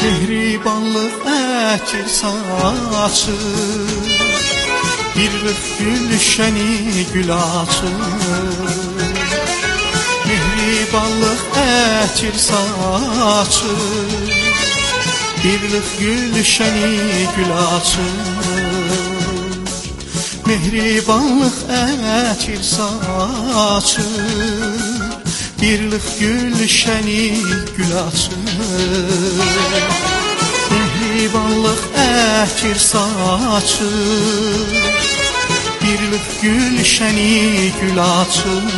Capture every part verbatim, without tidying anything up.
Mehribanlıq əkir saçır, birlik gülşəni gül açır. Mehribanlıq əkir saçır, birlik gülşəni gül açır. Mehribanlıq əkir saçır, birlik gülşəni gül açır. Mehribanlıq əkir saçır, birlik gülşəni gül açır.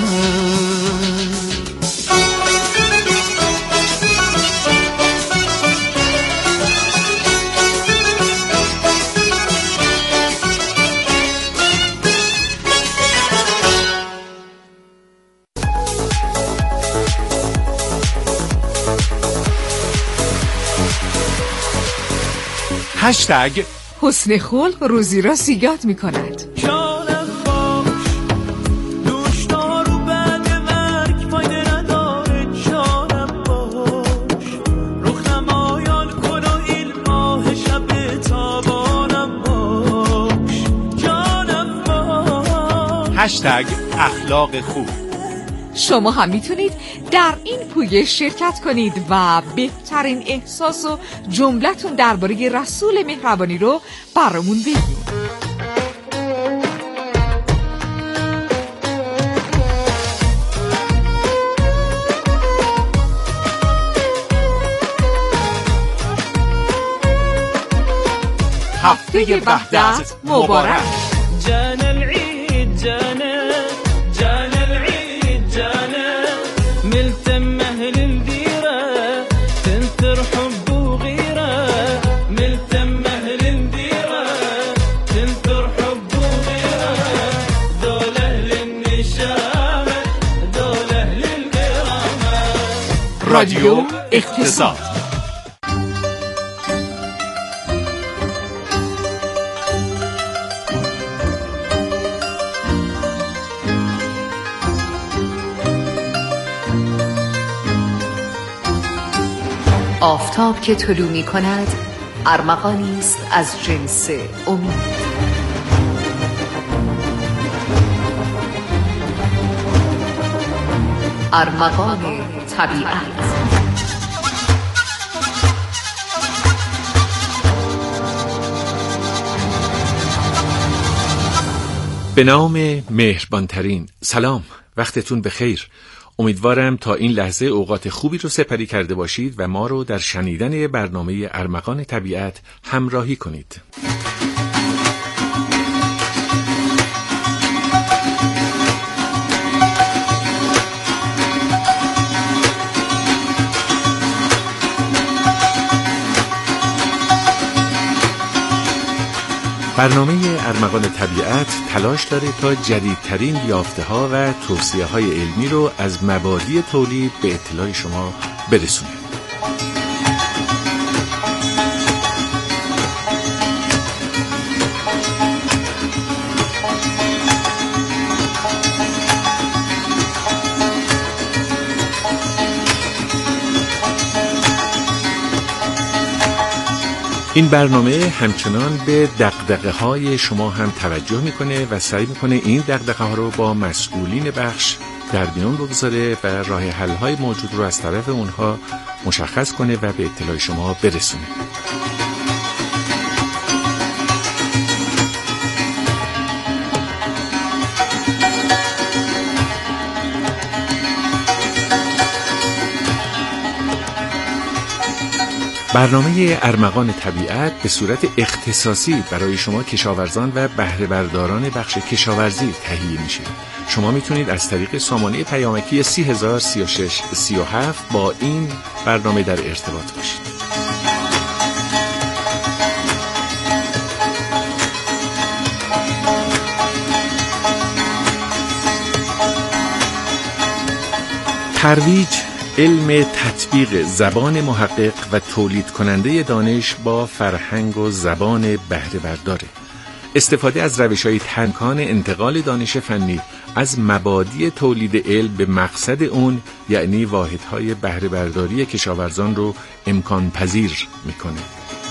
هشتگ حسن خلق روزی را سیگاد می کند. هشتگ اخلاق خوب. شما هم میتونید در این پویش شرکت کنید و بهترین احساس و جملتون درباره رسول مهربانی رو برامون بگید. هفته وحدت مبارک. جان العيد جانا جان العيد جانا ملتم أهل الديرة تنثر حب وغيرة ملتم أهل الديرة تنثر حب وغيرة دول أهل النشامة دول أهل الكرامة. راديو اقتصاد. آفتاب که طلوع می کند ارمغانی است از جنس امید. ارمغان طبیعت. به نام مهربانترین. سلام، وقتتون بخیر. امیدوارم تا این لحظه اوقات خوبی رو سپری کرده باشید و ما رو در شنیدن برنامه ارمغان طبیعت همراهی کنید. برنامه ارمغان طبیعت تلاش داره تا جدیدترین یافته‌ها و توصیه‌های علمی رو از مبادی تولید به اطلاع شما برسونه. این برنامه همچنان به دغدغه‌های شما هم توجه میکنه و سعی میکنه این دغدغه‌ها رو با مسئولین بخش در میان بگذاره و راه حل‌های موجود رو از طرف اونها مشخص کنه و به اطلاع شما برسونه. برنامه ارمغان طبیعت به صورت اختصاصی برای شما کشاورزان و بهره برداران بخش کشاورزی تهیه میشه. شما میتونید از طریق سامانه پیامکی سی هزار سی و شش سی و هفت با این برنامه در ارتباط باشید. ترویج علم تطبیق زبان محقق و تولید کننده دانش با فرهنگ و زبان بهره برداره. استفاده از روش‌های تنکان انتقال دانش فنی از مبادی تولید علم به مقصد اون، یعنی واحدهای بهره برداری کشاورزان رو امکان پذیر میکنه.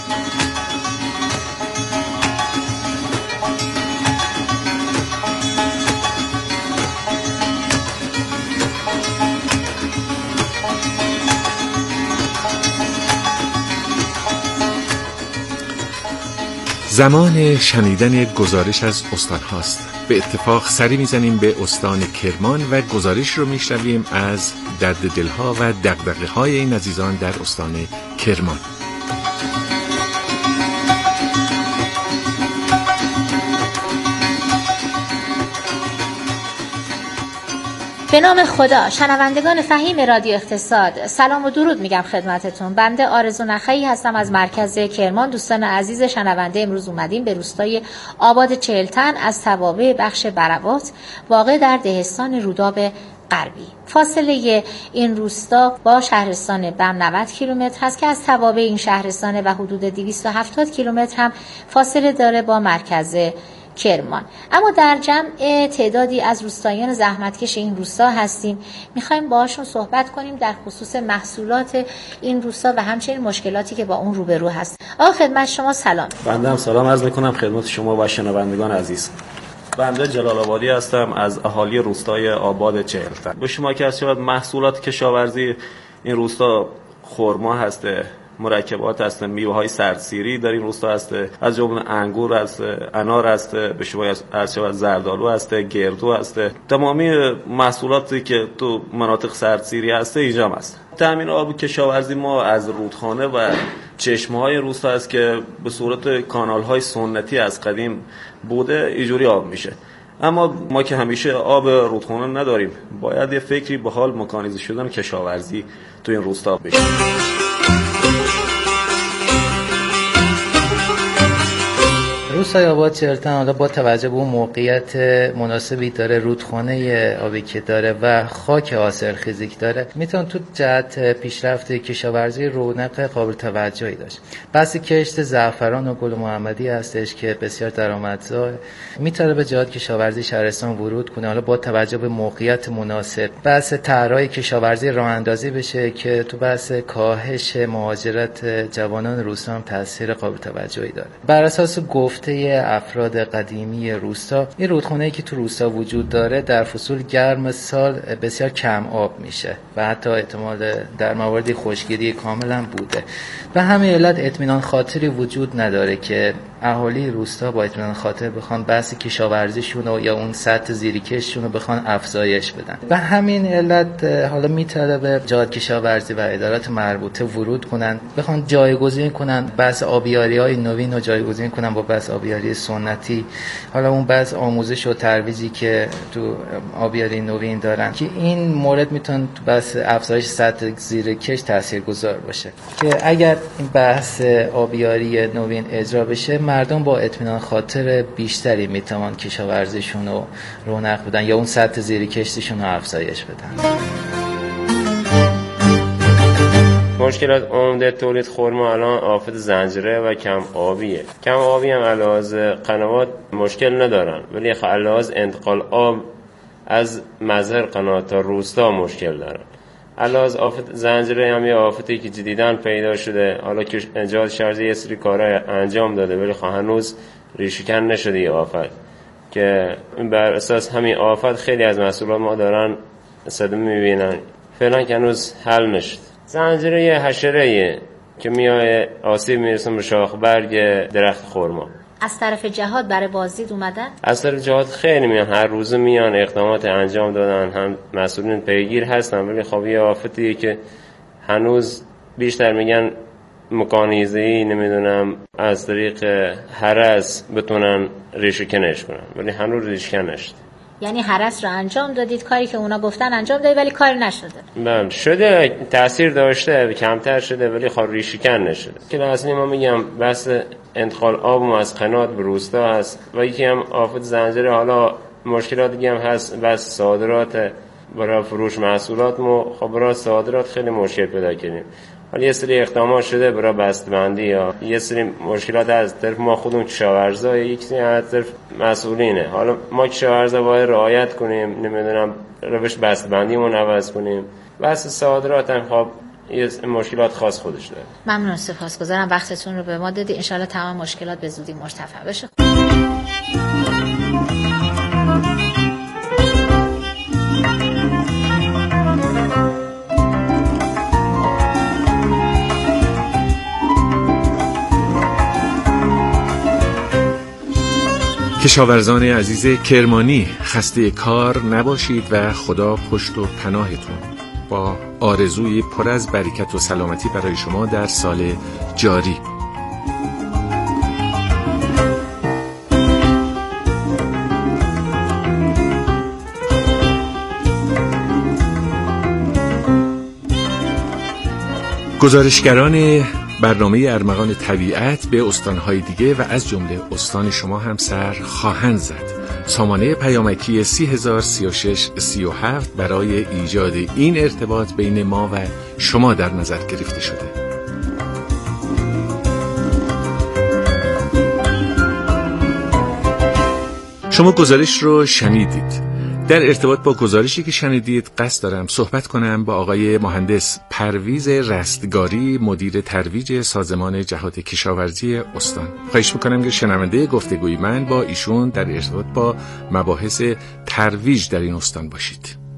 زمان شنیدن گزارش از استان هاست. به اتفاق سری میزنیم به استان کرمان و گزارش رو میشنویم از درد دلها و دغدغه های این عزیزان در استان کرمان. به نام خدا. شنوندگان فهیم رادیو اقتصاد، سلام و درود میگم خدمتتون. بنده آرزو نخعی هستم از مرکز کرمان. دوستان عزیز شنونده، امروز اومدیم به روستای آباد چهلتن از توابع بخش برواط واقع در دهستان روداب غربی. فاصله این روستا با شهرستان بم نود کیلومتر هست که از توابع این شهرستان و حدود دویست و هفتاد کیلومتر هم فاصله داره با مرکز کرمان. اما در جمع تعدادی از روستاییان زحمتکش این روستا هستیم. میخوایم باهاشون صحبت کنیم در خصوص محصولات این روستا و همچنین مشکلاتی که با اون روبرو هست. آقا خدمت شما سلام. بنده هم سلام عرض میکنم خدمت شما و شنوندگان عزیز. بنده جلال آبادی هستم از اهالی روستای آباد چهلتن. به شما که از شود محصولات کشاورزی این روستا خرما هسته، مرکبات هست، میوه‌های سردسیری در این روستا هست، از جمله انگور هست، انار هست، به شما از شود زردآلو هست، گردو هست. تمامی محصولاتی که تو مناطق سردسیری هست اینجا هست. تامین آب کشاورزی ما از رودخانه و چشمه‌های روستا است که به صورت کانال‌های سنتی از قدیم بوده اینجوری آب میشه. اما ما که همیشه آب رودخانه نداریم، باید یه فکری به حال مکانیزه شدن کشاورزی تو این روستا بشه. روستای آباد چهلتن حالا با توجه به اون موقعیت مناسبی داره، رودخانه آبی که داره و خاک حاصلخیزی که داره، میتونه تو جهت پیشرفت کشاورزی رونق قابل توجهی داشت. بحث کشت زعفران و گل محمدی هستش که بسیار درآمدزا، میتونه به جهت کشاورزی شهرستان ورود کنه. حالا با توجه به موقعیت مناسب بحث طرح‌های کشاورزی راه اندازی بشه که تو بحث کاهش مهاجرت جوانان روستا هم تاثیر قابل توجهی داره. بر اساس گفت افراد قدیمی روستا، این رودخانه‌ای که تو روستا وجود داره در فصول گرم سال بسیار کم آب میشه و حتی احتمال در مواردی خشکگیری کاملا بوده. به همین علت اطمینان خاطری وجود نداره که اهالی روستا با اطمینان خاطر بخوان بحث کشاورزیشون و یا اون سطح زیرکششون رو بخوان افزایش بدن. به همین علت حالا میطلبه جهات کشاورزی و ادارات مربوطه ورود کنن، بخوان جایگزین کنن بحث آبیاری‌های نوین رو جایگزین کنن با بحث آبیاری سنتی. حالا اون بحث آموزش و ترویجی که تو آبیاری نوین دارن که این مورد میتونه تو بحث افزایش سطح زیرکش تاثیرگذار باشه که اگر این بحث آبیاری نوین اجرا بشه، مردم با اطمینان خاطر بیشتری میتوان کشاورزیشون رو رونق بدن یا اون سطح زیرکششون رو افزایش بدن. مشکلات عمده تولید خرما الان آفت زنجیره و کم آبیه. کم آبی هم علاوه قنوات مشکل ندارن، ولی علاوه انتقال آب از مزار قنوات تا روستا مشکل دارن. علاوه آفت زنجیره هم یه آفتی که جدیداً پیدا شده. حالا که جهاد شارژی یه سری کارهای انجام داده ولی هنوز ریشه‌کن نشده یه آفت که بر اساس همین آفت خیلی از محصولات ما دارن صدمه میبینن. فعلا که هنوز حل نشد. زنجیره یه حشره‌ایه که میاد آسیب میرسونه به شاخ برگ درخت خرما. از طرف جهاد برای بازدید اومدن؟ از طرف جهاد خیلی میان، هر روز میان اقدامات انجام دادن، هم مسئولین پیگیر هستن، ولی خب یه آفتیه که هنوز بیشتر میگن مکانیزه‌ای نمیدونم از طریق هرس بتونن ریشه کنش کنن، ولی هنوز ریشه کن نشد. یعنی هرس رو انجام دادید، کاری که اونا گفتن انجام دادید ولی کاری نشده. بله شده، تاثیر داشته، کمتر شده ولی خب ریشه کن نشده. که اصلا ما میگم بس انتقال آب از قنات به روستا هست و یکی هم آفت زنجیره. حالا مشکلات دیگه هم هست، بس صادرات برای فروش محصولات ما خب برای صادرات خیلی مشکل پیدا کردیم. حالا یه سری اقدامات شده برای بسته‌بندی یا یه سری مشکلات از طرف ما خودمون کشاورزا، یک سری از طرف مسئولینه. حالا ما کشاورزا باید رعایت کنیم، نمیدونم روش بسته‌بندیمون عوض کنیم. بس صادرات هم خب یه مشکلات خاص خودش داره. ممنون، سپاسگزارم وقتتون رو به ما دادی. ان شاءالله تمام مشکلات به زودی مرتفع بشه. کشاورزان عزیز کرمانی، خسته کار نباشید و خدا پشت و پناهتون. با آرزوی پر از برکت و سلامتی برای شما در سال جاری. گزارشگران برنامه ارمغان طبیعت به استانهای دیگه و از جمله استان شما هم سر خواهند زد. سامانه پیامکی سی هزار سی و شش سی و هفت برای ایجاد این ارتباط بین ما و شما در نظر گرفته شده. شما گزارش رو شنیدید. در ارتباط با گزارشی که شنیدید قصد دارم صحبت کنم با آقای مهندس پرویز رستگاری، مدیر ترویج سازمان جهاد کشاورزی استان. خواهش میکنم که شنونده گفتگوی من با ایشون در ارتباط با مباحث ترویج در این استان باشید.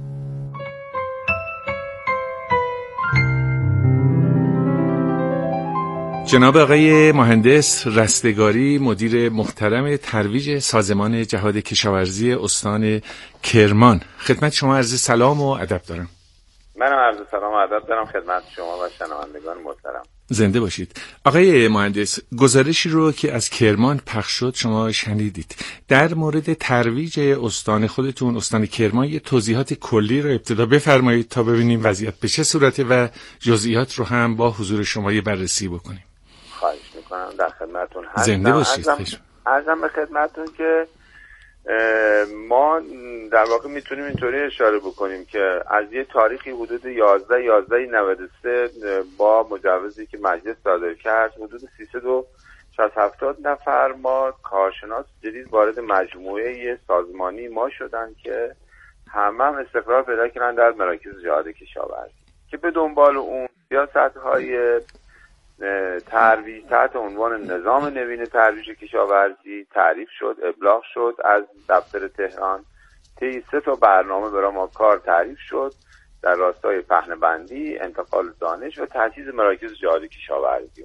جناب آقای مهندس رستگاری، مدیر محترم ترویج سازمان جهاد کشاورزی استان کرمان، خدمت شما عرض سلام و ادب دارم. منم عرض سلام و ادب دارم خدمت شما و شنوندگان محترم. زنده باشید. آقای مهندس، گزارشی رو که از کرمان پخش شد شما شنیدید. در مورد ترویج استان خودتون، استان کرمان، یه توضیحات کلی رو ابتدا بفرمایید تا ببینیم وضعیت به چه صورته و جزئیات رو هم با حضور شما یه بررسی بکنیم. خواهش میکنم، در خدمتتون هستم. زنده باشید. عرضم به خدمتتون که ما در واقع میتونیم اینطوری اشاره بکنیم که از یه تاریخی حدود یازده یازده نود و سه با مجوزی که مجلس صادر کرد حدود سیصد و شصت هفتاد نفر ما کارشناس جدید وارد مجموعه سازمانی ما شدن که همه هم استقرار پیدا کردن در مراکز جهاد کشاورزی که به دنبال اون سیاست‌های ترویج تحت عنوان نظام نوین ترویج کشاورزی تعریف شد، ابلاغ شد از دفتر تهران. طی سه تا برنامه برای ما کار تعریف شد در راستای پهنه‌بندی، انتقال دانش و تجهیز مراکز جهاد کشاورزی.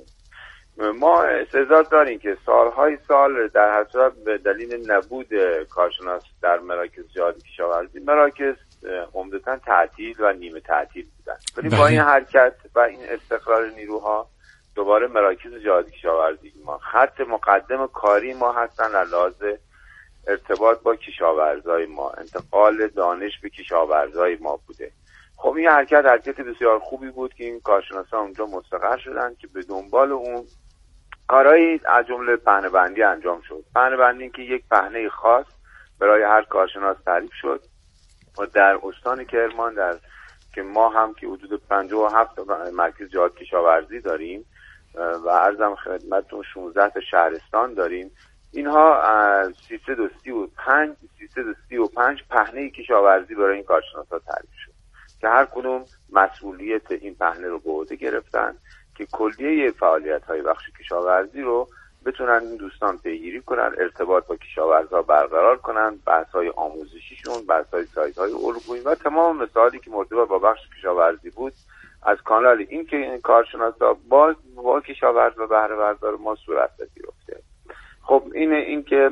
ما استعداد داریم که سالهای سال در هر صورت به دلیل نبود کارشناس در مراکز جهاد کشاورزی مراکز عمدتاً تعطیل و نیمه تعطیل بودن، ولی با این حرکت و این استقرار نیروها دوباره مراکز جهاد کشاورزی ما خط مقدم کاری ما هستن در لحاظ ارتباط با کشاورزای ما، انتقال دانش به کشاورزای ما بوده. خب این حرکت حرکت بسیار خوبی بود که این کارشناسان اونجا مستقر شدن که به دنبال اون کارهایی از جمله پهنه‌بندی انجام شد. پهنه‌بندی که یک پهنه خاص برای هر کارشناس تعریف شد و در استان کرمان در که ما هم که حدود پنجاه و هفت مرکز جهاد کشاورزی داریم و عرضم خدمتتون شانزده تا شهرستان داریم، اینها سیصد و سی و پنج سیصد و سی و پنج پهنه کشاورزی برای این کارشناسا تعریف شد که هر کدوم مسئولیت این پهنه رو به عهده گرفتن که کلیه فعالیت‌های بخش کشاورزی رو بتونن این دوستان پیگیری کنن، ارتباط با کشاورزها برقرار کنن، بحث‌های آموزشیشون، بحث‌های سایت‌های الگویی و تمام مسائلی که مرتبط با بخش کشاورزی بود از کانال این که این کارشناسا با با کشاورز و بهره بردار ما صورت پذیرفته. خب این این که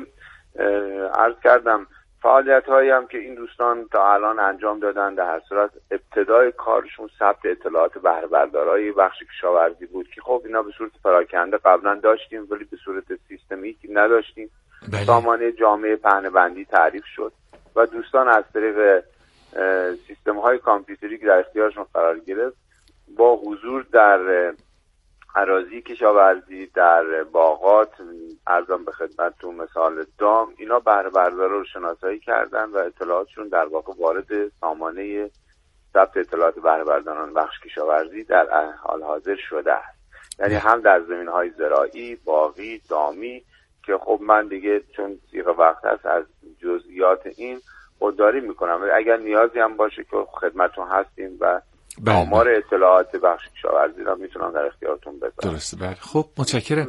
عرض کردم فعالیت‌هایی هم که این دوستان تا الان انجام دادن در هر صورت ابتدای کارشون ثبت اطلاعات بهره بردارای بخش کشاورزی بود که خب اینا به صورت پراکنده قبلا داشتیم ولی به صورت سیستمیکی نداشتیم. سامانه جامعه پهنه‌بندی تعریف شد و دوستان از طریق سیستم‌های کامپیوتری که در اختیارشون قرار گرفت با حضور در اراضی کشاورزی، در باغات، ارزم به خدمتتون مثال دام، اینا بهره بردارا رو شناسایی کردن و اطلاعاتشون در واقع وارد سامانه ثبت اطلاعات بهره برداران بخش کشاورزی در حال حاضر شده است. یعنی هم در زمین‌های زراعی، باغی، دامی که خب من دیگه چون دیگه وقت هست از جزئیات این خودداری میکنم، ولی اگر نیازی هم باشه که خدمتتون هستیم و آمار اطلاعات بخش کشاورزی را میتونم در اختیارتون بذارم. درسته. بله خب متشکرم.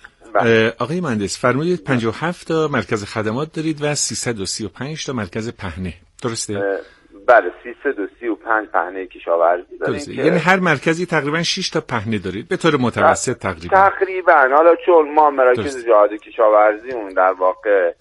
آقای مهندس فرمودید پنجاه و هفت تا مرکز خدمات دارید و سیصد و سی و پنج تا مرکز پهنه، درسته؟ بله سیصد و سی و پنج پهنه کشاورزی داریم. یعنی هر مرکزی تقریبا شش تا پهنه دارید به طور متوسط تقریبا. تقریبا حالا چون ما مراکز جهاد کشاورزی اون در واقع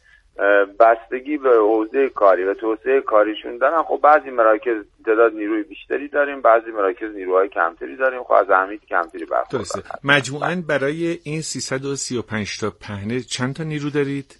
بستگی به حوزه کاری و توسعه کاریشون دارن، خب بعضی مراکز تعداد نیروی بیشتری داریم، بعضی مراکز نیروهای کمتری داریم، خب از اهمیت کمتری برخوردار. درسته. مجموعاً برای این سیصد و سی و پنج تا پهنه چند تا نیرو دارید؟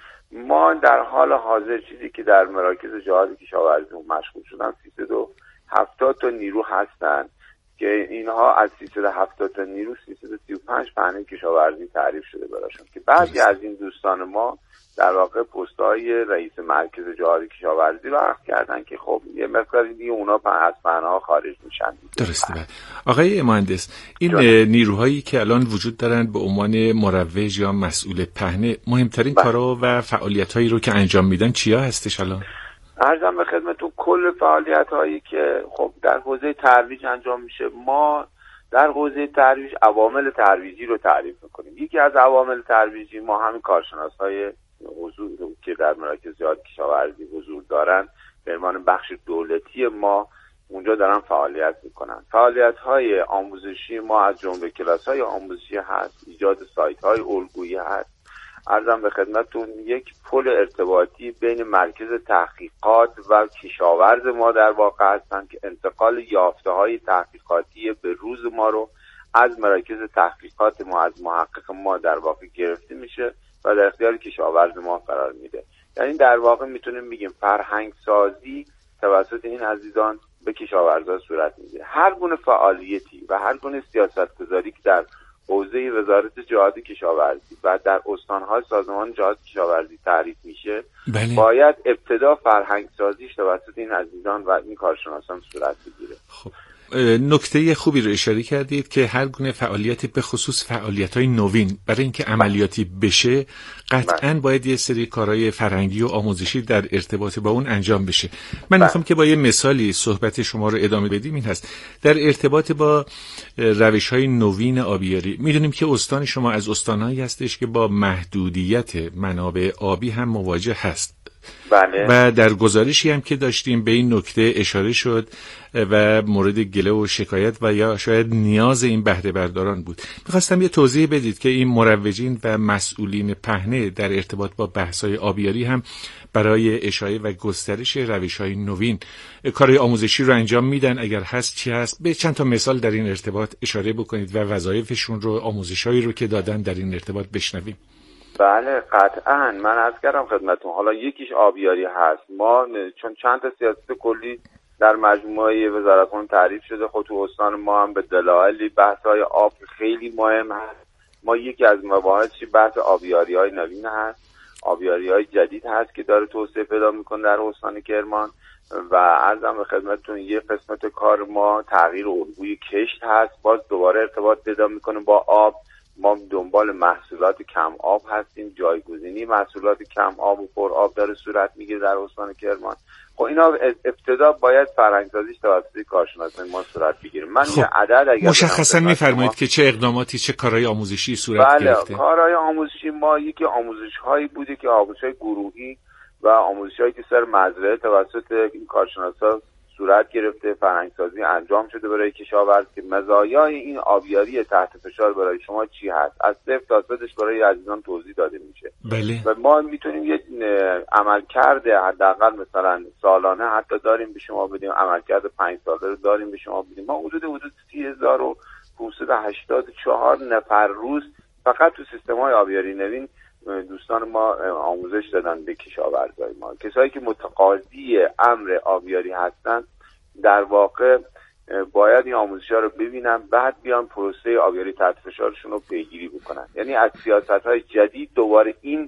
ما در حال حاضر چیزی که در مراکز جهاد کشاورزی مشغول شدن سیصد و هفتاد تا نیرو هستن که اینها از سیصد و هفتاد تا نیرو سیصد و سی و پنج پهنه کشاورزی تعریف شده براشون که بعضی از این دوستان ما در واقع پست‌های رئیس مرکز جهاد کشاورزی رو عرض کردن که خب یه مقداری دیگه اونا از پهنه‌ها خارج میشن. درسته. بله. آقای مهندس این جانب. نیروهایی که الان وجود دارن به عنوان مروج یا مسئول پهنه مهمترین کارا و فعالیت‌هایی رو که انجام میدن چیا هستش الان؟ عرضم به خدمتتون کل فعالیت‌هایی که خب در حوزه ترویج انجام میشه، ما در حوزه ترویج عوامل ترویجی رو تعریف می‌کنیم. یکی از عوامل ترویجی ما همین کارشناس‌های حضور که در مراکز جهاد کشاورزی حضور دارن به عنوان بخش دولتی ما اونجا دارن فعالیت میکنن. فعالیت‌های آموزشی ما از جمله کلاس‌های آموزشی هست، ایجاد سایت‌های الگویی هست. عرضم به خدمتتون یک پل ارتباطی بین مرکز تحقیقات و کشاورز ما در واقع هستن که انتقال یافته‌های تحقیقاتی به روز ما رو از مراکز تحقیقات ما از محقق ما در واقع گرفته میشه و در اختیار کشاورز ما قرار میده. یعنی در واقع میتونیم بگیم فرهنگ سازی توسط این عزیزان به کشاورزا صورت میگیره. هر گونه فعالیتی و هر گونه سیاست گذاری که در حوزه وزارت جهاد کشاورزی و در استان‌های سازمان جهاد کشاورزی تعریف میشه، بله. باید ابتدا فرهنگ سازیش توسط این عزیزان و این کارشناسان صورت بگیره. خب نکته خوبی رو اشاره کردید که هر گونه فعالیتی به خصوص فعالیت‌های نوین برای اینکه عملیاتی بشه قطعاً باید یه سری کارهای فرهنگی و آموزشی در ارتباط با اون انجام بشه. من میخوام که با یه مثالی صحبت شما رو ادامه بدیم. این هست در ارتباط با روش‌های نوین آبیاری میدونیم که استان شما از استان‌هایی هستش که با محدودیت منابع آبی هم مواجه هست. بله. و در گزارشی هم که داشتیم به این نکته اشاره شد و مورد گله و شکایت و یا شاید نیاز این بهره برداران بود. میخواستم یه توضیح بدید که این مروجین و مسئولین پهنه در ارتباط با بحث‌های آبیاری هم برای اشاعه و گسترش روش‌های نوین کارهای آموزشی رو انجام میدن، اگر هست چی هست؟ به چند تا مثال در این ارتباط اشاره بکنید و وظایفشون رو، آموزش‌هایی رو که دادن در این ارتباط بشنویم. بله قطعاً من عرض کردم خدمتتون. حالا یکیش آبیاری هست. ما چون چند تا سیاست کلی در مجموعه وزارتخانه تعریف شده، خود تو استان ما هم به دلایلی بحث‌های آب خیلی مهم هست. ما یکی از مباحثی بحث آبیاری‌های نوین هست، آبیاری‌های جدید هست که داره توسعه پیدا می‌کنه در استان کرمان و عرضم به خدمتتون یه قسمت کار ما تغییر الگوی کشت هست، باز دوباره ارتباط پیدا می‌کنه با آب. ما دنبال محصولات کم آب هستیم، جایگزینی محصولات کم آب و پر آب داره صورت میگیره در استان کرمان. خب اینا ابتدا باید فرهنگ‌سازیش توسط کارشناسان ما صورت بگیره. من خب یه عدد اگر مشخصا میفرمایید ما... که چه اقداماتی، چه کارهای آموزشی صورت بله، گرفته؟ بله کارهای آموزشی ما یکی آموزش‌هایی بوده که آموزش‌های گروهی و آموزش‌هایی که سر مزرعه توسط این کارشناسان صورت گرفته، فرهنگ‌سازی انجام شده برای کشاورز که مزایای این آبیاری تحت فشار برای شما چی هست، از صفر تا صدش برای عزیزان توضیح داده میشه. بله. و ما میتونیم یه عملکرد حداقل مثلا سالانه حتی داریم به شما بدیم، عملکرد پنج ساله رو داریم به شما بدیم. ما حدود حدود سی هزار و پانصد و هشتاد و چهار نفر روز فقط تو سیستم‌های آبیاری نوین دوستان ما آموزش دادن به کشاورزای ما. کسایی که متقاضی امر آبیاری هستن در واقع باید این آموزش‌ها رو ببینن، بعد بیان پروسه آبیاری تحت فشارشون رو پیگیری بکنن. یعنی از سیاست‌های جدید دوباره این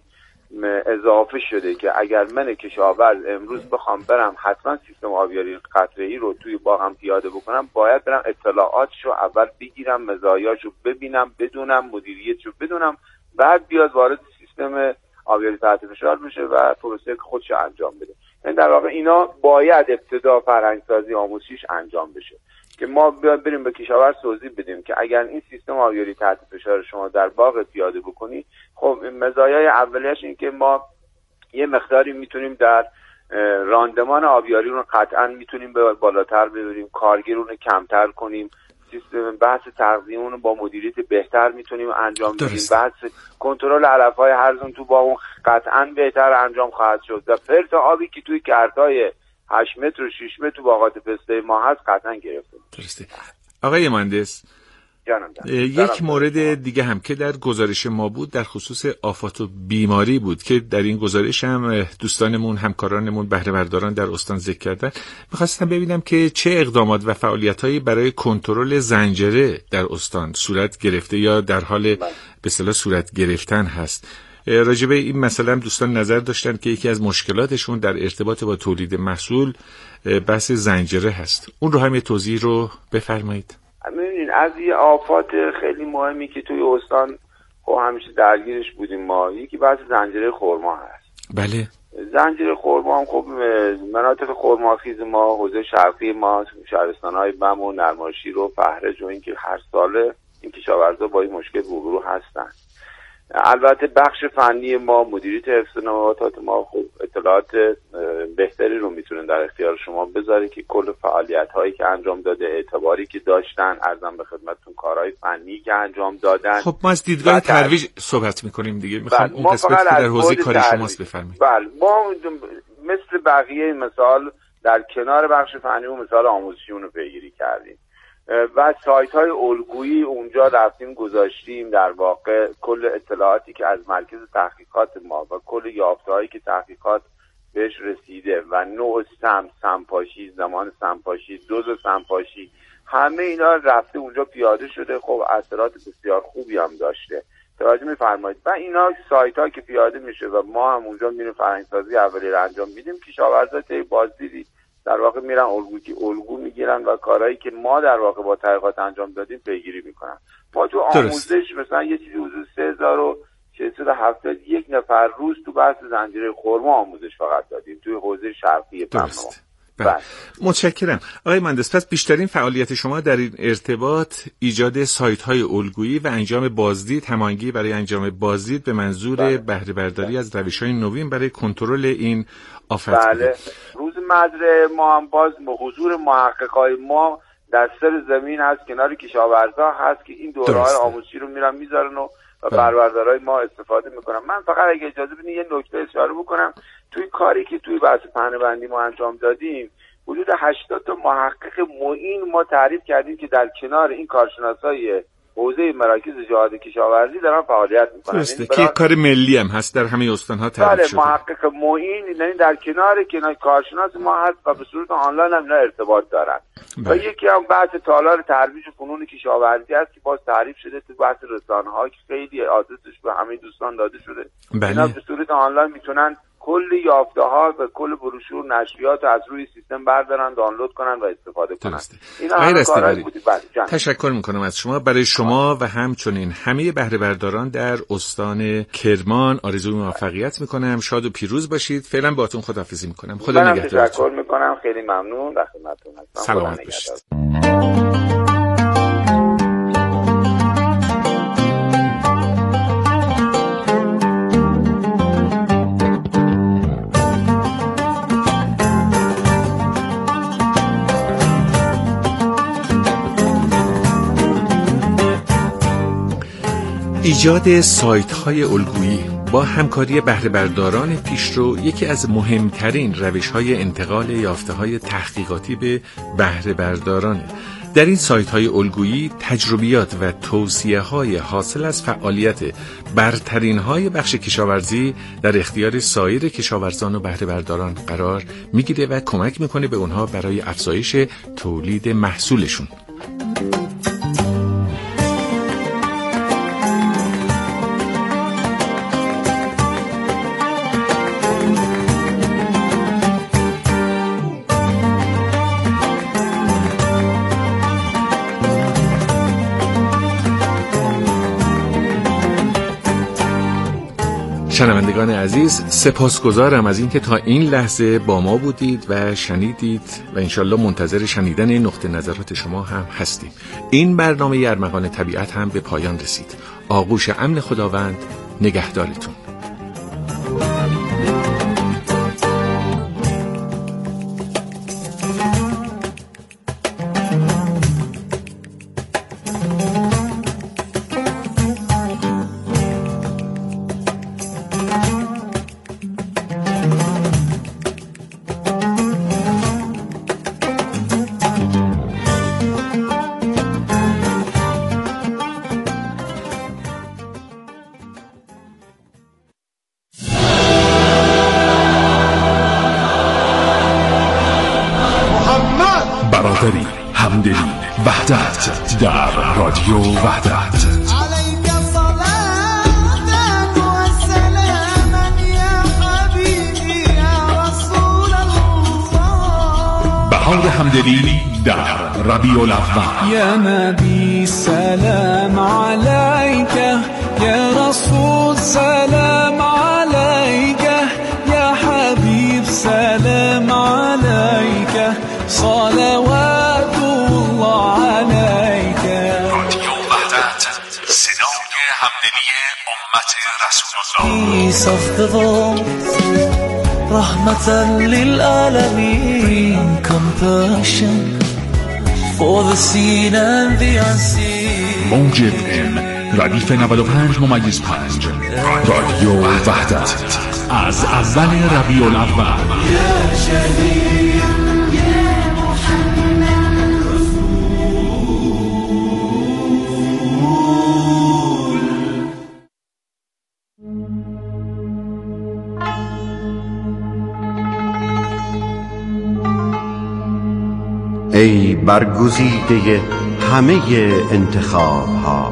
اضافه شده که اگر من کشاورز امروز بخوام برم حتما سیستم آبیاری قطره‌ای رو توی باغم پیاده بکنم، باید برم اطلاعاتشو اول بگیرم، مزایاشو ببینم، بدونم، مدیریتشو بدونم، بعد بیاد وارد سیستم آبیاری تحت فشار بشه و پروسه خودش انجام بده. یعنی در واقع اینا باید ابتدا فرهنگسازی آموزشیش انجام بشه که ما بریم به کشاورز توضیح بدیم که اگر این سیستم آبیاری تحت فشار شما در باغ پیاده بکنی، خب مزایای اولیش این که ما یه مقداری میتونیم در راندمان آبیاری رو قطعا میتونیم به بالاتر ببریم، کارگر رو کمتر کنیم، سیستم بحث تغذیه اون با مدیریت بهتر میتونیم انجام بدیم، بحث کنترل علف‌های هرزون تو با اون قطعا بهتر انجام خواهد شد و فرط آبی که توی گردهای هشت متر و شش متر تو باغات پسته ما هست قطعا گرفته. درسته. آقای مهندس، جانم جانم. یک جانم مورد جانم. دیگه هم که در گزارش ما بود در خصوص آفات و بیماری بود که در این گزارش هم دوستانمون، همکارانمون، بهره برداران در استان ذکر کردن. می‌خواستم ببینم که چه اقدامات و فعالیت‌هایی برای کنترل زنجره در استان صورت گرفته یا در حال به اصطلاح صورت گرفتن هست. راجبه این مسئله هم دوستان نظر داشتن که یکی از مشکلاتشون در ارتباط با تولید محصول بحث زنجره هست. اون رو هم یه توضیح رو بفرمایید. می‌بینین از یه آفات خیلی مهمی که توی استان خب همیشه درگیرش بودیم ما، یکی بحث زنجره خرما هست. بله. زنجره خرما هم خب مناطق خرماخیز ما، حوزه شرقی ما، شهرستان‌های بم و نرماشیر و فهرج و این که هر ساله این کشاورزا با این مشکل روبرو هستن. البته بخش فنی ما، مدیریت حفظ نباتات ما خب اطلاعات بهتری رو میتونن در اختیار شما بذاره که کل فعالیت هایی که انجام داده، اعتباری که داشتن، عرضم به خدمتتون کارهای فنی که انجام دادن. خب ما از دیدگاه ترویج صحبت میکنیم دیگه، میخوام اون قسمتی که در حوزه کاری شماست بفرمایید. بله، ما مثل بقیه مثال در کنار بخش فنی و مثال آموزشی اون رو پیگیری کردیم و سایت های الگویی اونجا رفتیم گذاشتیم، در واقع کل اطلاعاتی که از مرکز تحقیقات ما و کل یافته هایی که تحقیقات بهش رسیده و نوع سم، سمپاشی، زمان سمپاشی، دوز سمپاشی، همه اینا رفته اونجا پیاده شده. خب اثرات بسیار خوبی هم داشته، توجه می‌فرمایید. و اینا سایت ها که پیاده میشه و ما هم اونجا میریم فرهنگسازی اولیه رو انجام میدیم، کشاورزا طی بازدیدی در واقع میرن الگو که الگو میگیرن و کارهایی که ما در واقع با تحقیقات انجام دادیم پیگیری میکنن. ما تو آموزش مثلا یه چیزی حدود سه هزار و ششصد و هفتاد و یک نفر روز تو بحث زنجیره خرما آموزش فقط دادیم توی حوزه شرقی پنما. بله. متشکرم. آقای مهندس، پس بیشترین فعالیت شما در این ارتباط ایجاد سایت‌های الگویی و انجام بازدید، هماهنگی برای انجام بازدید به منظور بهره برداری از روش‌های نوین برای کنترل این آفت. بله. روز مزرعه ما هم باز حضور محققای ما در سر زمین هست، کنار کشاورزا هست که این دوره‌های آموزشی رو میرن میذارن و و بروردارای ما استفاده میکنن. من فقط اگه اجازه بدین یه نکته اشاره بکنم، توی کاری که توی بحث پهنه‌بندی ما انجام دادیم حدود هشتاد تا محقق معین ما تعریف کردیم که در کنار این کارشناسای حوزه مراکز جهاد کشاورزی دارن فعالیت میکنن. درسته که یک کار ملی هم هست در همه استان‌ها تعریف شده. بله، محقق معین یعنی در کنار کنار کارشناس ما هست و به صورت آنلاین هم اینا ارتباط دارن. بله. و یکی هم بحث تالار ترویج فنون کشاورزی است که باز تعریف شده تو بحث رسانه‌ها که خیلی آدرسش به همه دوستان داده شده. بله. اینا به صورت آنلاین میتونن کل یافته‌ها و کل بروشور نشریات از روی سیستم بردارن، دانلود کنن و استفاده کنن. اینا همه کارهایی بودی. بله. تشکر میکنم از شما. برای شما و همچنین همه بهره برداران در استان کرمان آرزوی موفقیت میکنم. شاد و پیروز باشید. فعلا باهاتون خداحافظی میکنم. خدا نگهدارتون. تشکر میکنم. خیلی ممنون. در خدمتتون هستم. سلامت باشید. ایجاد سایت‌های الگویی با همکاری بهره برداران پیشرو یکی از مهمترین روش‌های انتقال یافته‌های تحقیقاتی به بهره بردارانه. در این سایت‌های الگویی تجربیات و توصیه‌های حاصل از فعالیت برترین‌های بخش کشاورزی در اختیار سایر کشاورزان و بهره برداران قرار می‌گیره و کمک می‌کنه به اونها برای افزایش تولید محصولشون. شنوندگان عزیز، سپاسگزارم از اینکه تا این لحظه با ما بودید و شنیدید و انشالله منتظر شنیدن نقطه نظرات شما هم هستیم. این برنامه ارمغان طبیعت هم به پایان رسید. آغوش امن خداوند نگهدارتون. برادری، همدلی، وحدت در رادیو وحدت. بهار همدلی در ربیع الاول. یا نبی سلام علیک، یا رسول سلام علیک، یا حبیب سلام علیک، صلوات الله علیک. رادیو وحدت، صدای همدلی امت رسول الله. Peace of the world، رحمة للعالمين، compassion for the seen and the unseen. موج اف ام ردیف نود و پنج ممیز پنج، رادیو وحدت از اول ربیع الاول. ای برگزیده همه انتخاب ها،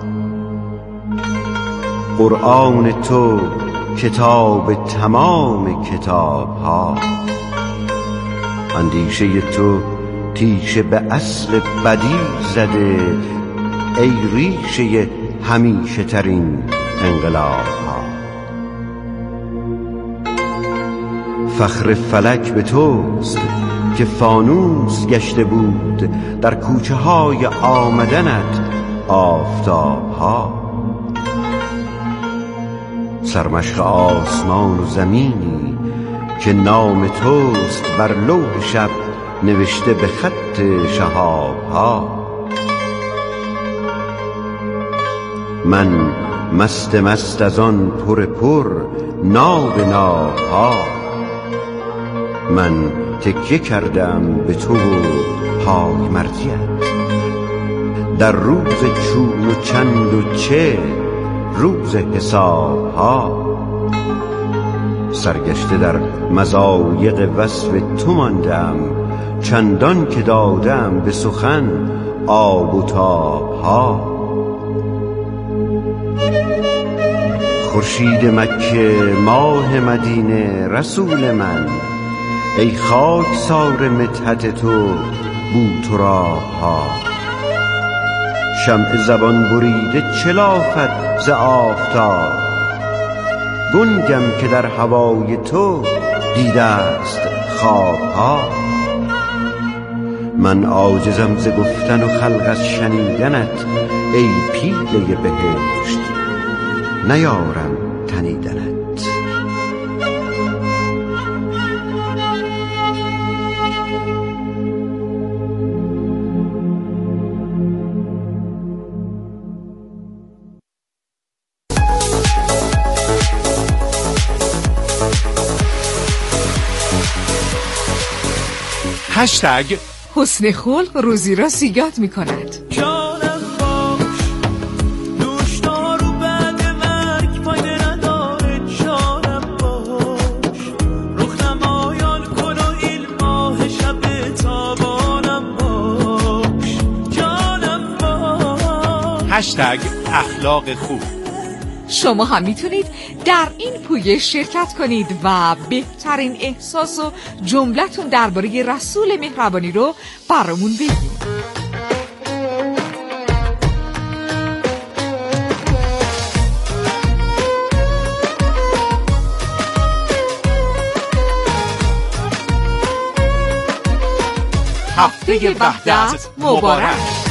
قرآن تو کتاب تمام کتاب ها، اندیشه تو تیشه به اصل بدی زده، ای ریشه همیشه ترین انقلاب ها. فخر فلک به توست که فانوس گشته بود در کوچه های آمدنت آفتاب ها. سرمشق آسمان و زمینی که نام توست بر لوح شب نوشته به خط شهاب ها. من مست مست از آن پر پر ناب ناب ها، من تکیه کردم به تو و پای مردیت، در روز چون و چند و چه روز حساب ها. سرگشته در مضایق وصف تو ماندم، چندان که دادم به سخن آب و تاب ها. خورشید مکه، ماه مدینه، رسول من، ای خاک سار مدحت تو بوتراب ها. شمع زبان بریده چه لافد ز آفتاب، گنگم که در هوای تو دیده است خواب ها. من عاجزم ز گفتن و خلق از شنیدنت، ای پیله بهشت نیارم تنیدنت. هشتگ حسن خلق روزی را زیاد می کند. هشتگ اخلاق خوب. شما هم میتونید در این پویش شرکت کنید و بهترین احساس و جملتون درباره رسول مهربانی رو برامون بگید. هفته وحدت مبارک.